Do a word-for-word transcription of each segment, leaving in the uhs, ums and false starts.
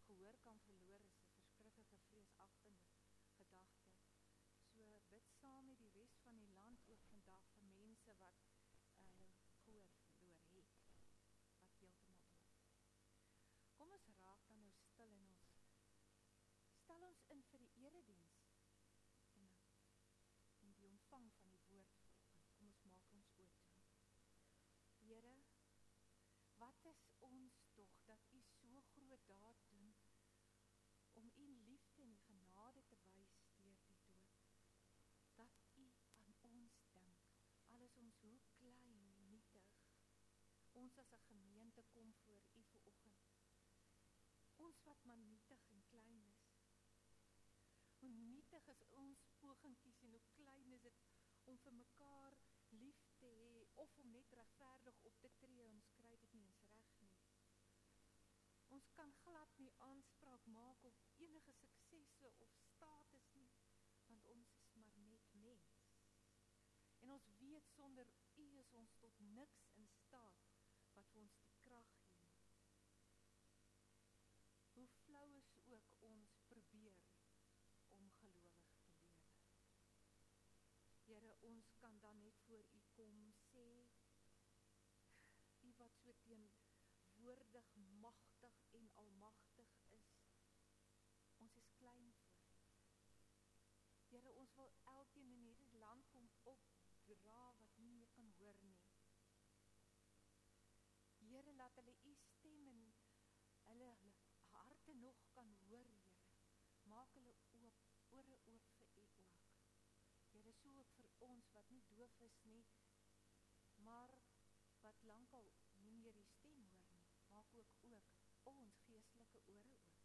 gehoor kan verloor is 'n verskriklike vreesagtende gedagte. So bid saam met die res van die land ook vandag vir mense wat hulle uh, gehoor verloor het, wat heeltemal dood. Kom ons raak dan nou stil in ons, stel ons in vir die erediens en, en die ontvang van die woord vanoggend. Kom ons maak ons oë toe. Here, wat is ons tog dat U so groot daad doen om U liefde en U genade te wys deur die dood. Dat U aan ons dink, al is ons hoe klein en nietig. Ons as 'n gemeente kom voor U vanoggend. Ons wat maar nietig en klein is. Hoe nietig is ons pogingkies en hoe klein is dit om vir mekaar lief te hê of om net regverdig op te tree. Ons kry dit nie eens reg nie. Ons kan glad nie aanspraak maak op enige suksesse of status nie, want ons is maar net mens. En ons weet sonder U is ons tot niks in staat wat vir ons die krag gee. Hoe flou is ook ons probeer om gelowig te lewe. Here, ons kan dan net voor U kom sê, U wat so teenwoordig, magtig en almagtig is, ons is klein voor U. Here, ons wil elkeen in hierdie land kom opdra wat nie meer kan hoor nie. Here, laat hulle U stem en hulle, hulle harte nog kan hoor, Here. Maak hulle oop, ore oop vir U ook. Here, so ook vir ons wat nie doof is nie, maar wat lankal nie meer die stem hoor nie. Maak ook ook ons geestelike ore oop.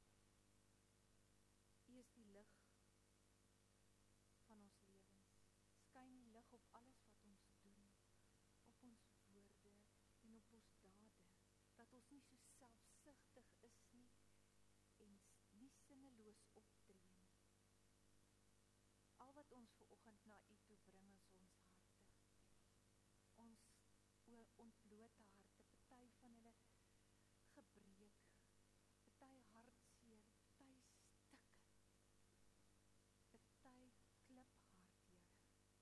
U is die lig van ons lewens. Skyn die lig op alles wat ons doen, op ons woorde en op ons dade, dat ons nie so selfsugtig is nie en nie sinneloos optree nie. Al wat ons vanoggend na U toe bring is ons harte. Ons ontblote harte, party van hulle gebreek, party hartseer, party stikkend, party kliphard, Here.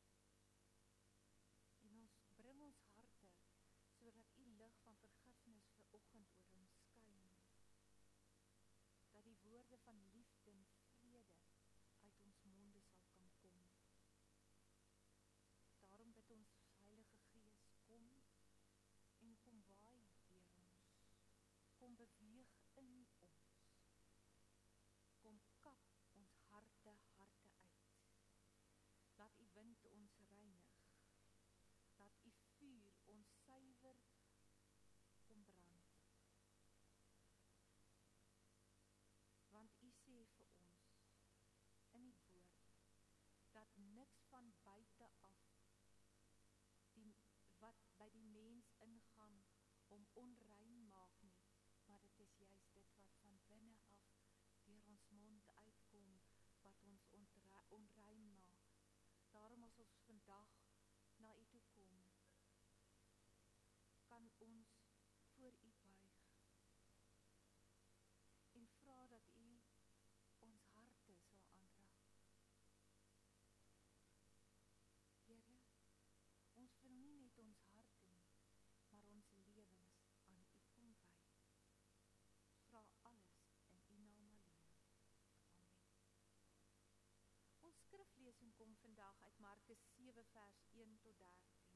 En ons bring ons harte sodat U lig van vergifnis vanoggend oor ons skyn. Dat die woorde van liefde en vrede uit ons monde sal kan kom. Daarom bid ons, Heilige Gees, kom en kom waai deur ons. Kom beweeg in ons. Kom kap ons harte, harte uit. Laat U wind ons reinig. Laat U vuur ons suiwer kom brand. Want U sê vir ons in die woord, dat niks van buite af, die, wat by die mens ingaan, om onrein maak nie, maar dit is juist dit wat van binne af, deur ons mond uitkom, wat ons ontre, onrein maak. Daarom as ons vandag na U toe kom, kan ons voor U buig, en vra dat U ons harte sal aanraak. Here, ons wil nie net ons harte nie, maar ons lewens aan U kom wy. Vra alles in U naam alleen. Amen. Ons skriflesing kom vandag uit Markus sewe vers een tot dertien.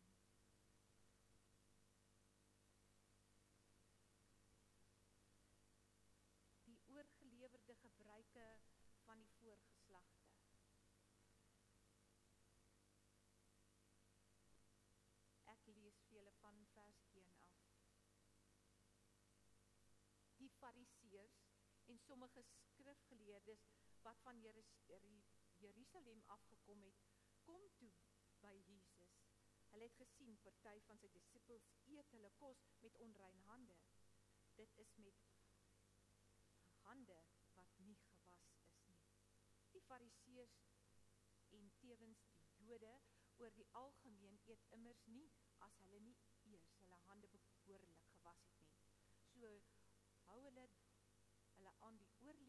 Die oorgelewerde gebruike van die voorgeslagte. Ek lees vir julle van vers een af. Die Fariseërs en sommige skrifgeleerdes wat van Jerusalem afgekom het, kom toe by Jesus. Hulle het gesien party van sy disippels eet hulle kos met onrein hande. Dit is met hande wat nie gewas is nie. Die Fariseërs en tevens die Jode oor die algemeen eet immers nie as hulle nie eers hulle hande behoorlik gewas het nie. So hou hulle hulle aan die oorlewering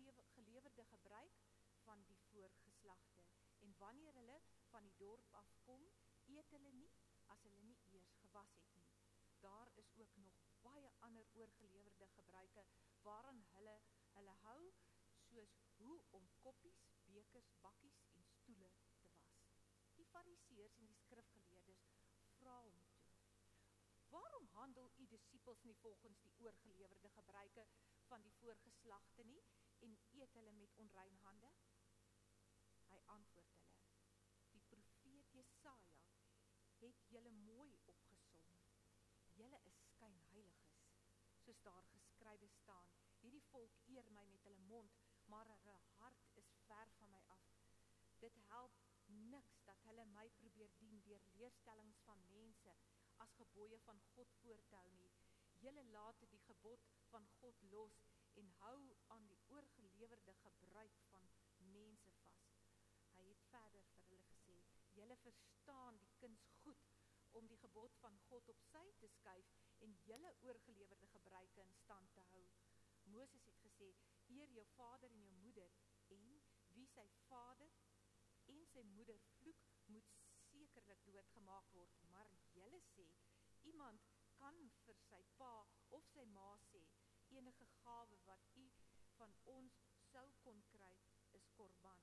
oorgeleefde gebruik van die voorgeslagte. En wanneer hulle van die dorp afkom, eet hulle nie, as hulle nie eers gewas het nie. Daar is ook nog baie ander oorgelewerde gebruike, waaraan hulle, hulle hou, soos hoe om koppies, bekers, bakkies en stoele te was. Die fariseërs en die skrifgeleerdes vra hom toe: waarom handel u disippels nie volgens die oorgelewerde gebruike van die voorgeslagte nie, en eet hulle met onrein hande? Hy antwoord hulle: die profeet Jesaja het julle mooi opgesom. Julle is skynheiliges, soos daar geskrywe staan, hierdie volk eer my met hulle mond, maar hulle hart is ver van my af. Dit help niks dat hulle my probeer dien deur leerstellings van mense as gebooie van God voor te hou nie. Julle laat die gebod van God los en hou aan die oorgelewerde gebruik van mense vas. Hy het verder vir hulle gesê: julle verstaan die kuns goed om die gebod van God op sy te skuif en julle oorgelewerde gebruike in stand te hou. Moses het gesê: eer jou vader en jou moeder, en wie sy vader en sy moeder vloek, moet sekerlik doodgemaak word. Maar julle sê, iemand kan vir sy pa of sy ma sê, enige gawe wat u van ons sou kon kry, is korban.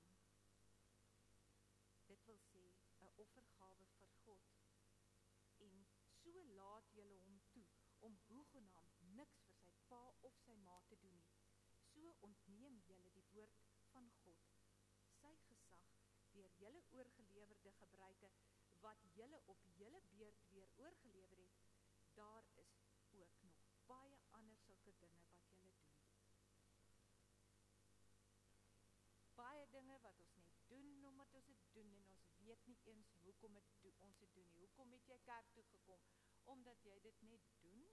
Dit wil sê, 'n offergawe vir God. En so laat julle hom toe, om hoegenaamd niks vir sy pa of sy ma te doen nie. So ontneem julle die woord van God, sy gesag, deur julle oorgelewerde gebruike, wat julle op julle beurt weer oorgelewer het. Daar is ook nog baie ander sulke dinge wat julle doen. Baie dinge wat ons net doen, omdat ons het doen, en ons weet nie eens hoekom het do, ons het doen nie. Hoekom het jy kerk toe gekom? Omdat jy dit net doen?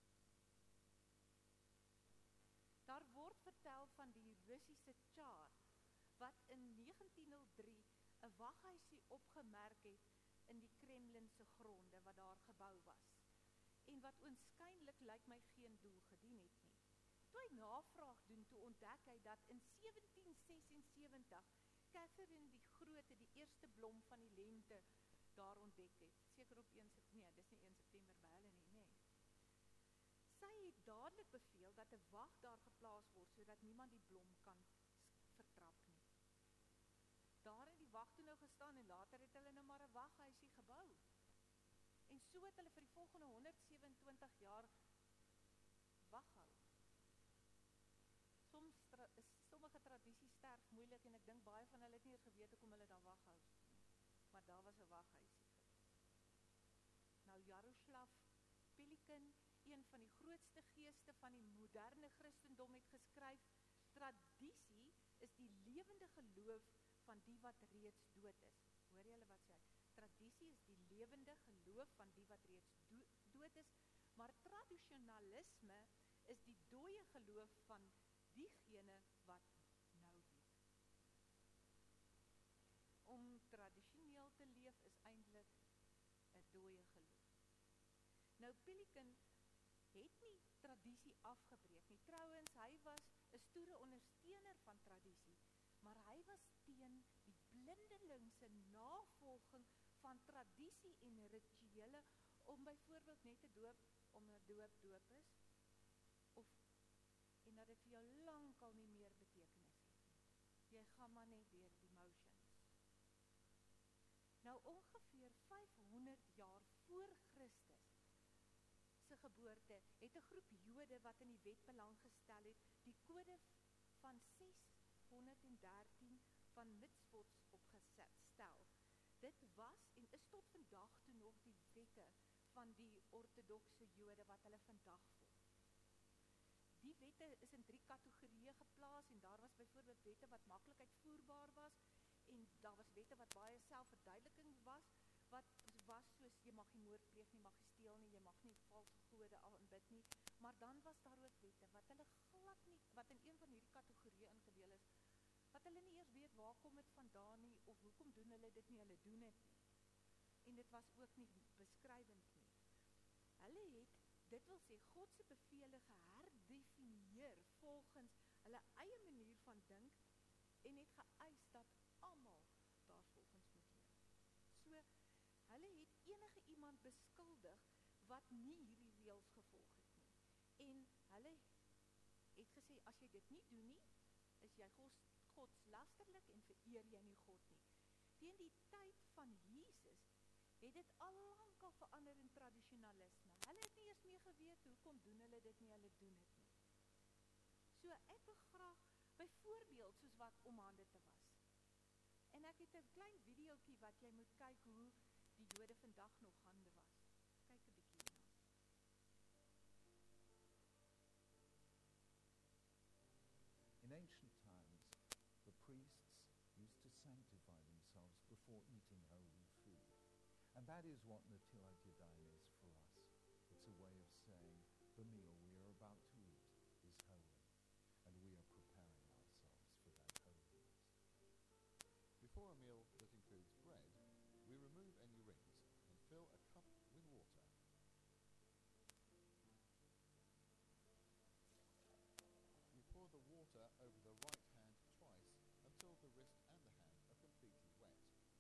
Daar word vertel van die Russiese Tsar, wat in negentien nul drie 'n waghuisie opgemerk het in die Kremlinse gronde wat daar gebou was, en wat oënskynlik lyk my geen doel gedien het nie. Toe hy navraag doen, toe ontdek hy dat in sewentien sesensewentig Catherine die Grote die eerste blom van die lente daar ontdek het. Seker op een September, nee, dis nie een September by hulle nie, nee. Sy het dadelik beveel dat 'n wag daar geplaas word, sodat niemand die blom kan vertrap nie. Daar het die wag toe nou gestaan, en later het hulle nou maar 'n waghuisie gebou. En so het hulle vir die volgende honderd sewenentwintig jaar waghou. Soms tra sommige tradisies sterf moeilik, en ek dink baie van hulle het nie eens geweet hoekom hulle daar waghou nie. Maar daar was 'n waghuisie. Nou Jaroslav Pelikan, een van die grootste geeste van die moderne Christendom, het geskryf: tradisie is die lewende geloof van die wat reeds dood is. Hoor julle wat sê hy? Tradisie is die lewende geloof van die wat reeds do dood is, maar tradisionalisme is die dooie geloof van diegene wat nou leef. Om tradisioneel te leef is eintlik 'n dooie geloof. Nou Pelikan het nie tradisie afgebreek nie. Trouwens, hy was 'n stoere ondersteuner van tradisie, maar hy was teen die blindelingse navolging van tradisie en rituele, om byvoorbeeld net te doop, om 'n doop doop is, of en dat dit vir jou lankal nie meer betekenis het nie. Jy gaan maar net deur die motions. Nou ongeveer vyfhonderd jaar voor Christus se geboorte, het 'n groep Jode wat in die wet belang gestel het, die kode van seshonderddertien van Mitswots opgestel. Dit was en is tot vandag toe nog die wette van die ortodokse Jode wat hulle vandag volg. Die wette is in drie kategorieë geplaas, en daar was byvoorbeeld wette wat maklik uitvoerbaar was, en daar was wette wat baie selfverduideliking was, wat was soos, jy mag nie moord pleeg nie, mag nie steel nie, jy mag nie valse gode aanbid nie, maar dan was daar ook wette wat hulle glad nie, wat in een van hierdie kategorieë ingedeel is, wat hulle nie eers weet waar kom het vandaan nie, of hoekom doen hulle dit nie, hulle doen het nie. En dit was ook nie beskrywend nie. Hulle het, dit wil sê, God se bevele geherdefinieer volgens hulle eie manier van dink, en het geëis dat almal daarvolgens moet leef. So, hulle het enige iemand beskuldig wat nie hierdie reëls gevolg het nie. En hulle het gesê, as jy dit nie doen nie, is jy gods, godslasterlik en vereer jy nie God nie. Teen die tyd van Jesus het dit al lank al verander in tradisionalisme. Hulle het nie eers meer geweet, hoekom doen hulle dit nie, hulle doen dit nie. So ek wil graag, byvoorbeeld soos wat om hande te was. En ek het 'n klein videoetjie wat jy moet kyk hoe die Jode vandag nog hande was. Kyk 'n bietjie hierna. In ancient times, the priests used to sanctify themselves before eating holy food. And that is what Netilat Yadayim is for us. It's a way of saying the meal we are about to eat is holy, and we are preparing ourselves for that holiness. Before a meal that includes bread, we remove any rings and fill a cup with water. We pour the water over the right hand twice until the wrist and the hand are completely wet.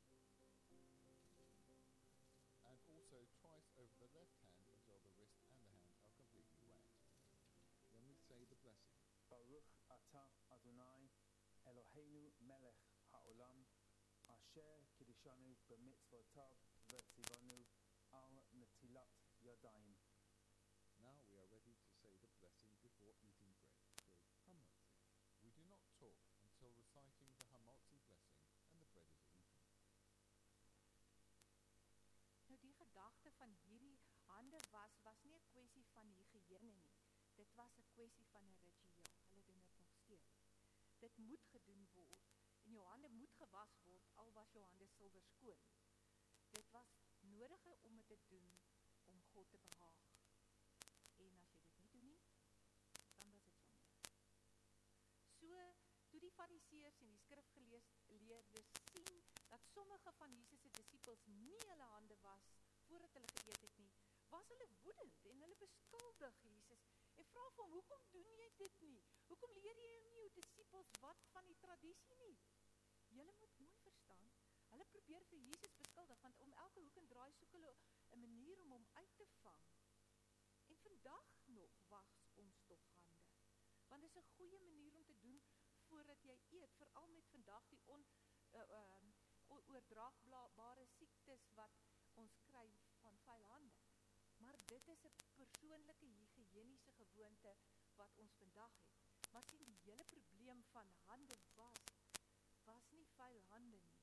And also twice over the left hand until the wrist and the hand are completely wet. Then we say the blessing. Baruch atah Adonai Eloheinu melech haolam asher kiddushanu b'mitzvotav v'tzivanu al netilat yadayim. Now we are ready to say the blessing before eating bread, called Hamotzi. We do not talk until reciting the Hamotzi blessing and the bread is eaten. Nou die gedagte van hierdie hande was, was nie 'n kwessie van higiëne nie. Dit was 'n kwessie van 'n ritueel. Hulle doen dit nog steeds. Dit moet gedoen word. En jou hande moet gewas word, al was jou hande silwer skoon. Dit was nodig om dit te doen om God te behaag. En as jy dit nie doen nie, dan was dit sonde. So, toe die fariseërs en die skrifgeleerdes sien dat sommige van Jesus se disippels nie hulle hande was voordat hulle geëet het nie, was hulle woedend en hulle beskuldig Jesus en vra vir hom, hoekom doen jy dit nie? Hoekom leer jy nie jou disippels wat van die tradisie nie? Julle moet mooi verstaan, hulle probeer vir Jesus beskuldig, want om elke hoek en draai soek hulle 'n manier om hom uit te vang. En vandag nog was ons tog hande, want dit is 'n goeie manier om te doen voordat jy eet, veral met vandag die on, uh, uh, oordraagbare siektes wat ons kry van vuil hande. Maar dit is 'n persoonlike higiëniese gewoonte wat ons vandag het. Maar sien, die hele probleem van hande was, was nie vuil hande nie,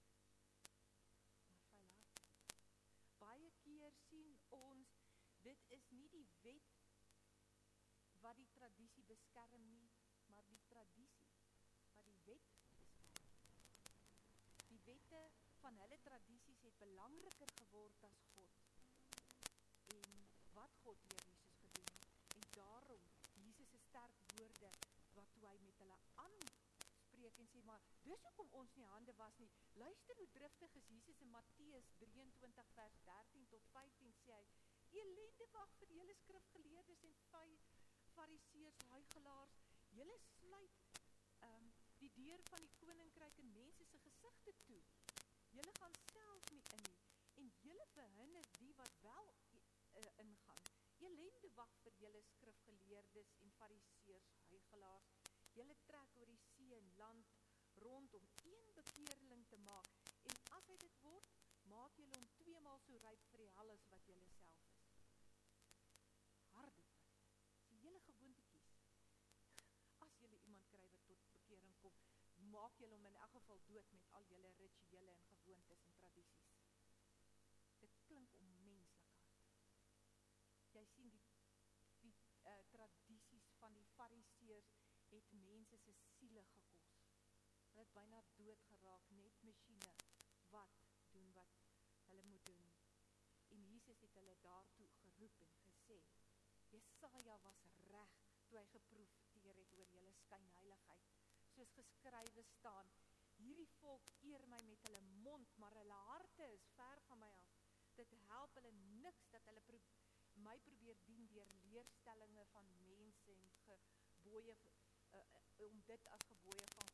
maar vuil hart. Baie keer sien ons, dit is nie die wet wat die tradisie beskerm nie, maar die tradisie wat die wet beskerm. Die wette van hulle tradisies het belangriker geword as God en wat God deur Jesus gedoen het. En daarom Jesus se sterk woorde wat toe hy met hulle aanspreek en sê, maar dis hoekom ons nie hande was nie. Luister hoe driftig is Jesus in Matteus drieëntwintig vers dertien tot vyftien sê hy, elende wag vir julle skrifgeleerdes en fariseërs, huigelaars, julle sluit um, die deur van die koninkryk in mense se gesigte toe. Julle gaan self nie in nie en julle behinder die wat wel uh, ingaan. Elende wag vir julle skrifgeleerdes en fariseërs, huigelaars. Julle trek oor die see en land rond om een bekeerling te maak en as hy dit word, maak julle hom tweemaal so ryp vir die hel as wat julle self is. Harde woorde, die hele gewoontetjies. As julle iemand kry wat tot bekering kom, maak julle hom in elk geval dood met al julle rituele en gewoontes en tradisies. Dit klink onmenslik hard. Jy sien die, die uh, tradisies van die fariseërs het mense se siele gekos. Hulle het byna dood geraak, net masjiene wat doen wat hulle moet doen. En Jesus het hulle daartoe geroep en gesê, Jesaja was reg toe hy geprofeteer het oor julle skynheiligheid. Soos geskrywe staan, hierdie volk eer my met hulle mond, maar hulle harte is ver van my af. Dit help hulle niks dat hulle pro my probeer dien deur leerstellinge van mense en gebooie, uh, uh, om dit as gebooie van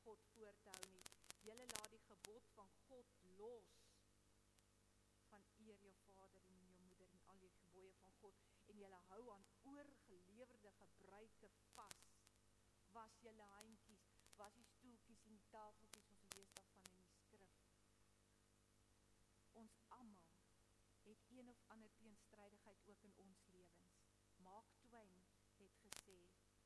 God voor te hou nie. Julle laat die gebod van God los, van eer jou vader en jou moeder en al die gebooie van God, en julle hou aan oorgelewerde gebruike vas. Was julle handjies, was die stoeltjies en die tafeltjies, ons lees daarvan in die skrif. Ons almal het een of ander teenstrydigheid ook in ons lewens. Mark Twain het gesê,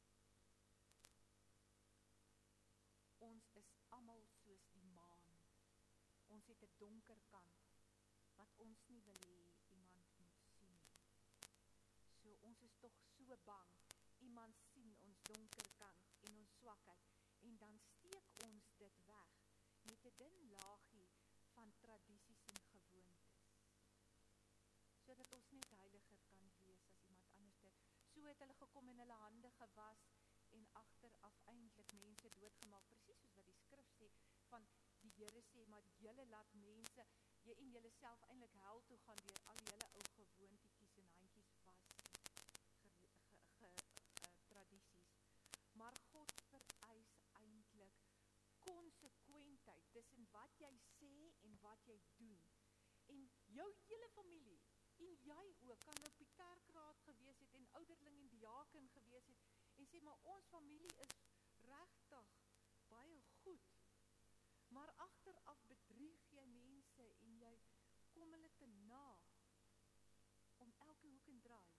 ons is almal soos die maan. Ons het 'n donker kant, wat ons nie wil hê iemand moet sien nie. So ons is tog so bang, iemand sien ons donker kant en ons swakheid, en dan steek ons dit weg met 'n dun laagie van tradisies en gewoontes, sodat ons net heiliger kan wees as iemand anders. So het hulle gekom en hulle hande gewas en agteraf eintlik mense doodgemaak, presies soos wat die skrif sê, van die Here sê, maar julle laat mense, jy en julle self eintlik hel toe gaan deur al julle ou gewoontetjies en handjies was, ge, ge, ge, uh, tradisies. Maar God vereis eintlik konsekwentheid tussen wat jy sê en wat jy doen. En jou hele familie, en jy ook, kan op die kerkraad gewees het en ouderling en diaken gewees het, en sê, maar ons familie is regtig baie goed. Maar agteraf bedrieg jy mense en jy kom hulle te na, om elke hoek en draai.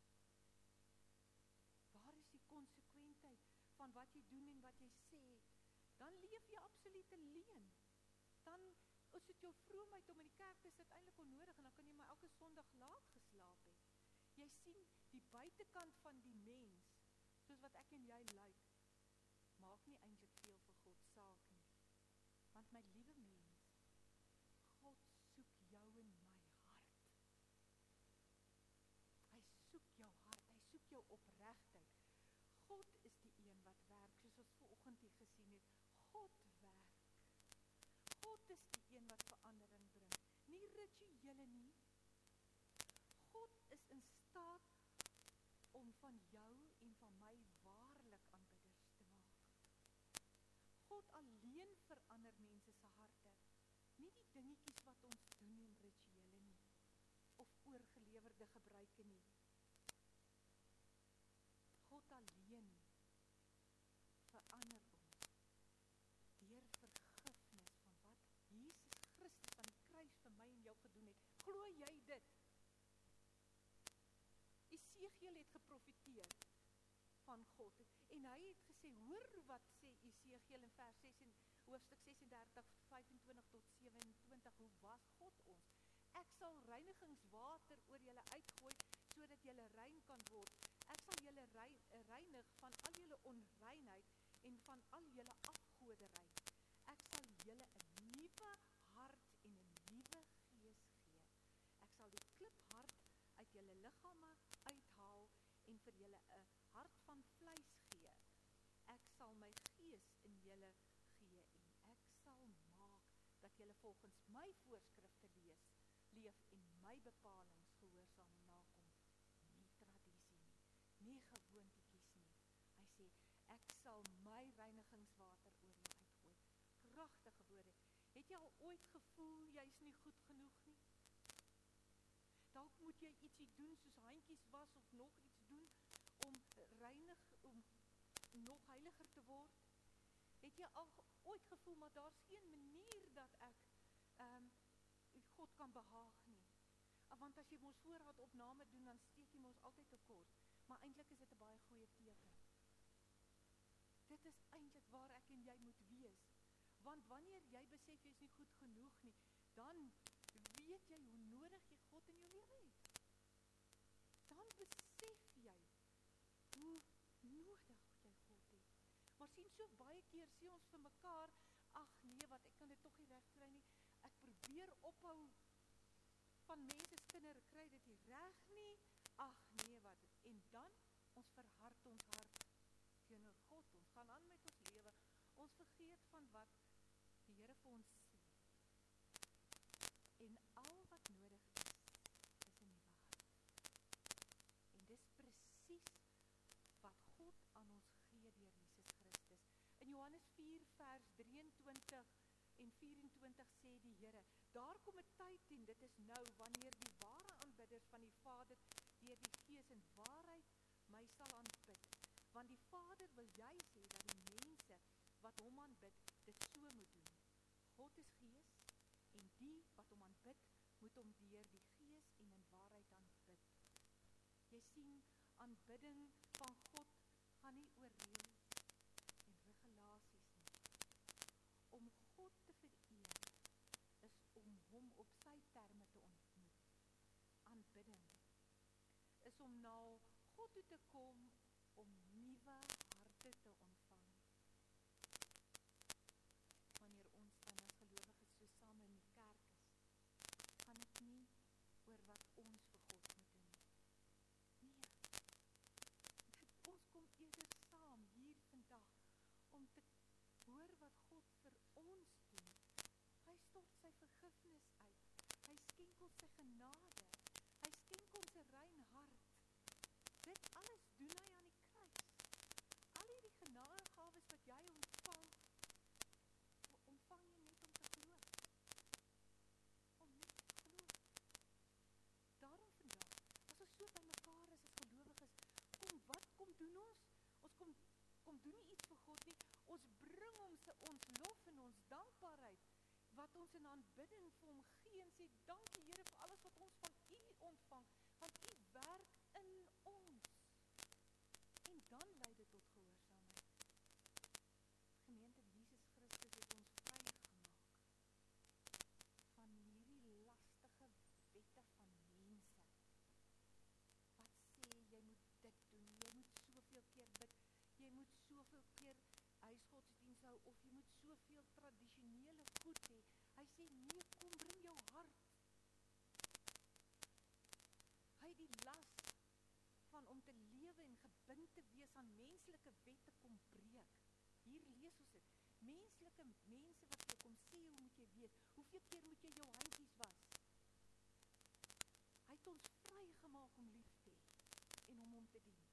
Waar is die konsekwentheid van wat jy doen en wat jy sê? Dan leef jy absolute leuen. Dan is dit jou vroomheid om in die kerk te sit eintlik onnodig, en dan kan jy maar elke Sondag laat geslaap het. Jy sien die buitekant van die mens, soos wat ek en jy lyk, maak nie eintlik veel vir God saak nie. Want my liewe mens, God soek jou en my hart. Hy soek jou hart, hy soek jou opregtheid. God is die een wat werk, soos ons vanoggend hier gesien het. God werk. God is die een wat verandering bring, nie rituele nie. God is in staat om van jou en van my waarlik aanbidders te maak. God alleen verander mense se harte, nie die dingetjies wat ons doen en rituele nie, of oorgelewerde gebruike nie. God alleen verander ons deur vergifnis van wat Jesus Christus aan die kruis vir my en jou gedoen het. Glo jy dit? Esegiel het geprofeteer van God, en hy het gesê, hoor wat sê Esegiel in vers ses en hoofstuk sesendertig, vyfentwintig tot sewenentwintig, hoe was God ons? Ek sal reinigingswater oor julle uitgooi, sodat julle rein kan word. Ek sal julle reinig van al julle onreinheid en van al julle afgoderry. Ek sal julle 'n nuwe hart en 'n nuwe gees gee. Ek sal die kliphart uit julle liggame uithaal en vir julle 'n hart van vleis gee. Ek sal my gees in julle gee en ek sal maak dat julle volgens my voorskrifte lees, leef en my bepalings gehoorsaam en nakom. Nie tradisie nie, nie gewoontetjies nie. Hy sê, ek sal my reinigingswater oor jou uitgooi. Kragtige woorde. Het jy al ooit gevoel jy is nie goed genoeg nie? Dalk moet jy ietsie doen soos handjies was of nog iets doen om reinig, om nog heiliger te word. Het jy al ooit gevoel, maar daar's geen manier dat ek um, God kan behaag nie. Want as jy mos voorraadopname doen, dan steek jy mos altyd tekort. Maar eintlik is dit 'n baie goeie teken. Dit is eintlik waar ek en jy moet wees. Want wanneer jy besef jy is nie goed genoeg nie, dan weet jy hoe nodig jy God in jou lewe het. Dan besef jy hoe nodig jy God het. Maar sien, so baie keer sê ons vir mekaar, ag nee, wat ek kan dit tog nie reg kry nie. Ek probeer ophou van mense se kinders kry dit nie reg nie. Ag nee, wat. En dan ons verhard ons hart teenoor God. Ons gaan aan met ons lewe. Ons vergeet van wat die Here vir ons sê. En al wat nodig is, is 'n nuwe hart. En dis presies wat God aan ons gee deur Jesus Christus. In Johannes vier vers vers drieëntwintig en vyf-en-twintig sê die Here, daar kom 'n tyd en dit is nou, wanneer die ware aanbidders van die Vader deur die Gees in waarheid my sal aanbid. Want die Vader wil juis hê dat die mense wat hom aanbid, dit so moet doen. God is Gees en die wat hom aanbid, moet hom deur die Gees en in waarheid aanbid. Jy sien, aanbidding van God gaan nie oor reëls en regulasies nie. Om God te vereer is om hom op sy terme te ontmoet. Aanbidding is om na God toe te kom om nuwe harte te ontvang. Wanneer ons dan as gelowiges so saam in die kerk is, gaan dit nie oor wat ons vir God moet doen nie. Nee, dit, ons kom eerder saam hier vandag om te hoor wat God vir ons doen. Hy stort sy vergifnis uit. Hy skenk ons sy genade. Hy skenk ons 'n rein hart. Dit alles doen hy aan die kruis. Al hierdie genadegawes wat jy ontvang, ontvang jy net om te glo. Om net te glo. Daarom vandag, as ons so by mekaar is as gelowiges, kom wat kom doen ons? Ons kom kom doen nie iets vir God nie. Ons bring hom se ons lof en ons dankbaarheid wat ons in aanbidding vir hom gee en sê dankie Here vir alles wat ons van U ontvang, want U werk in ons. En dan lei dit tot gehoorsaamheid. Gemeente, Jesus Christus het ons vrygemaak van hierdie lastige wette van mense. Wat sê jy moet dit doen, jy moet soveel keer bid, jy moet soveel keer huisgodsdiens hou, of jy moet soveel tradisionele goed hê. Hy sê nee, kom bring jou hart. Hy die las van om te lewe en gebind te wees aan menslike wette kom breek. Hier lees ons dit. Menslike mense wat jy kom sê, hoe moet jy wees? Hoeveel keer moet jy jou handjies was? Hy het ons vrygemaak om lief te hê en om hom te dien.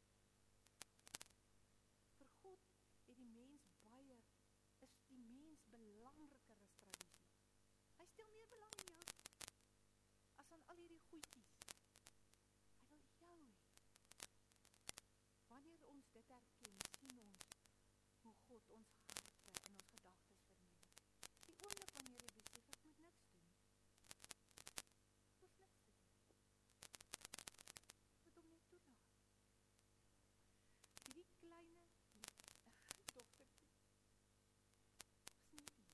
Vir God het die mens baie, is die mens belangriker as tradisie. Hy stel meer belang in jou as aan al hierdie goedjies. Hy wil jou hê. Wanneer ons dit erken, sien ons hoe God ons harte en ons gedagtes vernuwe. Die oomblik wanneer jy besef, ek moet niks doen. Ek hoef niks te doen. Ek moet hom net toelaat. Hierdie kleine dogtertjie was nie hier.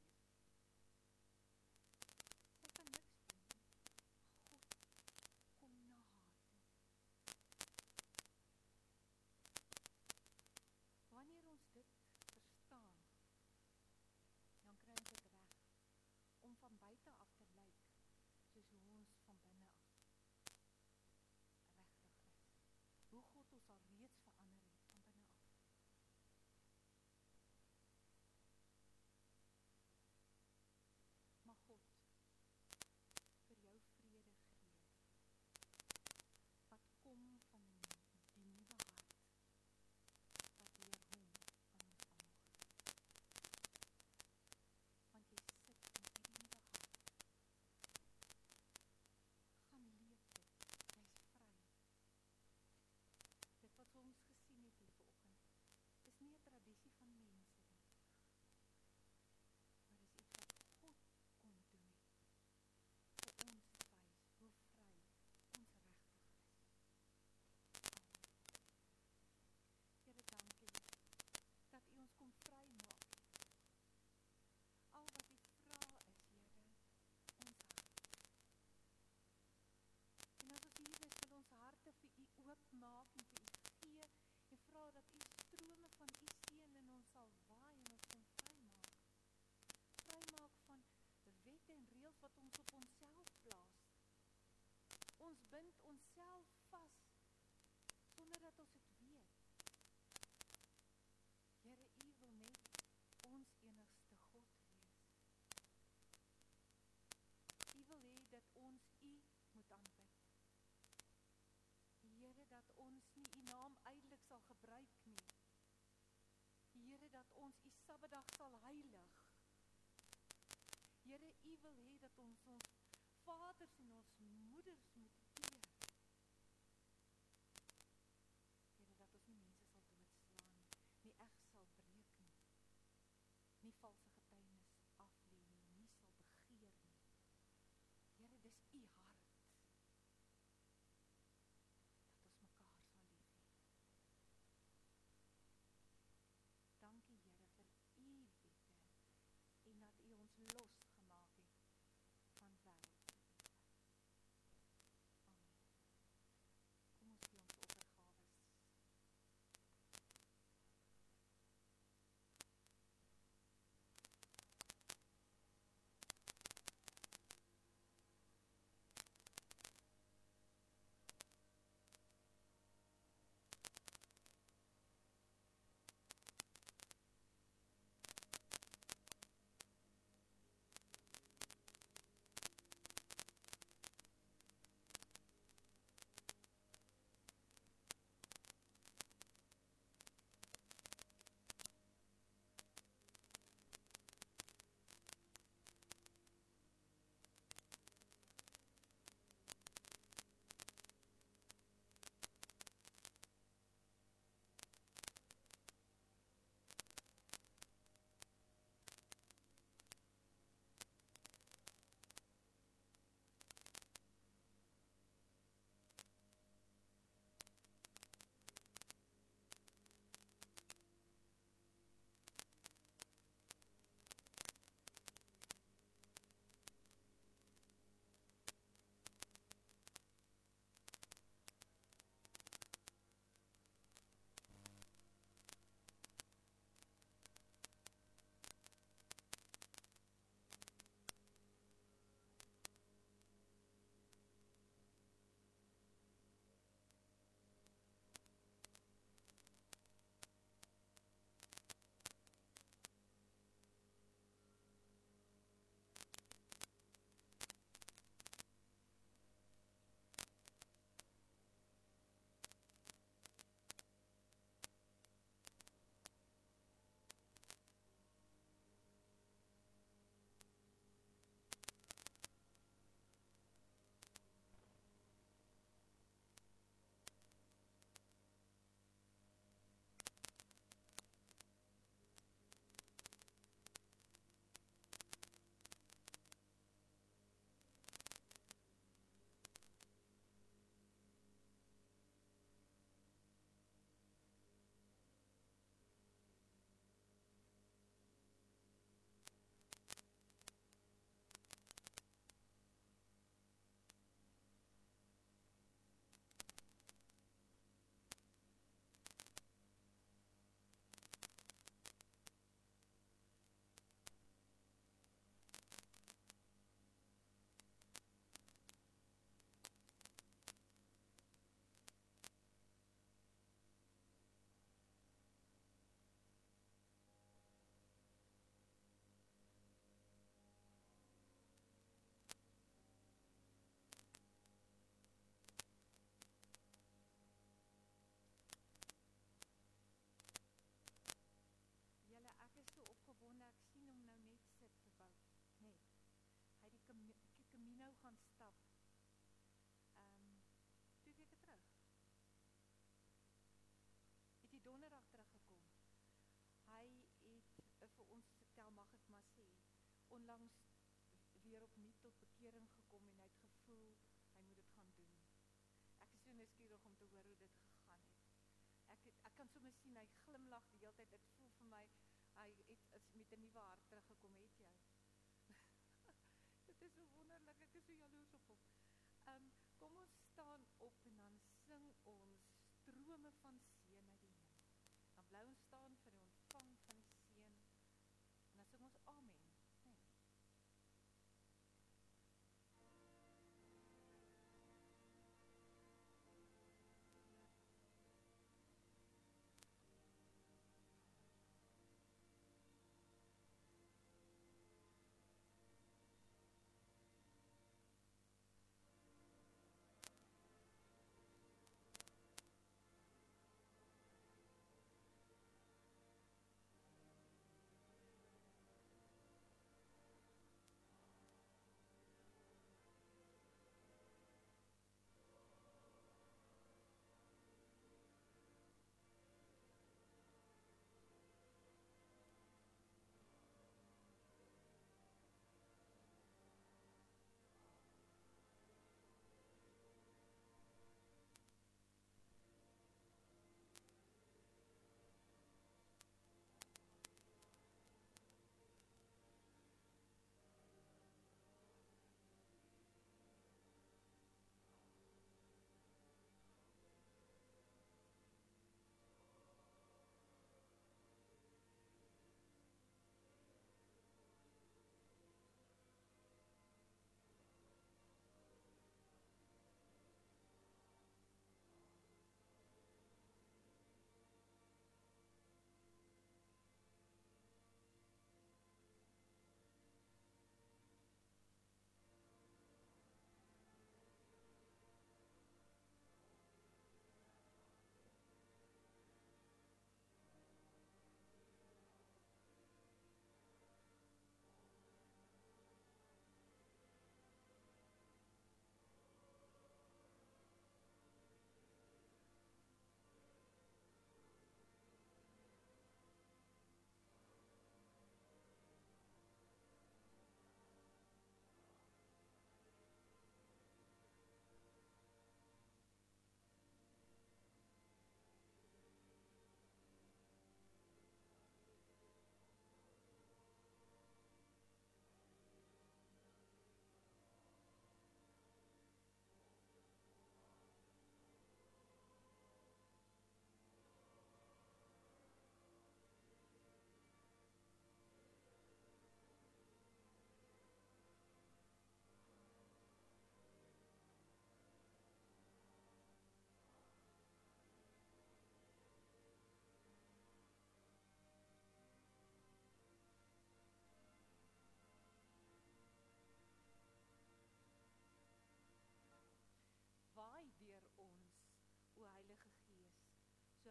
Sy kan niks doen nie. God kom na haar toe. Wanneer ons dit verstaan, Here, U wil hê dat ons ons vaders en ons moeders moet eer. Here, dat ons nie mense sal doodslaan nie, nie eg sal breek nie, nie valse getuienis aflê nie, nie sal begeer nie. Here, dis U hart, dat ons mekaar sal lief hê. Dankie Here vir U wette, en dat U ons losgemaak het van wêreldse wette. Amen. Kom ons gee ons offergawes. Camino gaan stap. Um, twee weke terug. Het hy donderdag teruggekom. Hy het uh, vir ons vertel, mag ek maar sê, onlangs weer opnuut tot bekering gekom en hy het gevoel, hy moet dit gaan doen. Ek is so nuuskierig om te hoor hoe dit gegaan het. Ek, het, ek kan sommer sien, hy glimlag die hele tyd, ek voel vir my, hy het is met 'n nuwe hart teruggekom, het jy? Dit is so wonderlik, ek is so jaloers op hom. Um, kom ons staan op en dan sing ons strome van seën uit die hemel. Dan bly ons staan vir die ontvang van die seën en dan sing ons amen. Nee.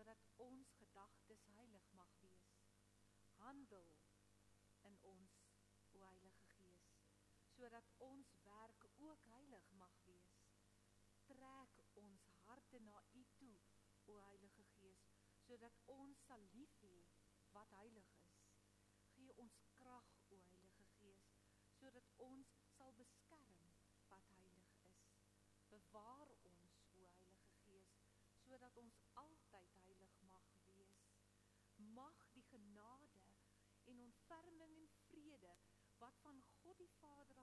sodat ons gedagtes heilig mag wees. Handel in ons, o Heilige Gees, sodat ons werk ook heilig mag wees. Trek ons harte na U toe, o Heilige Gees, sodat ons sal lief hê wat heilig is. Gee ons krag, o Heilige Gees, sodat ons sal beskerm wat heilig is. Bewaar ons, o Heilige Gees, sodat ons altyd heilig mag wees. Mag die genade en ontferming en vrede wat van God die Vader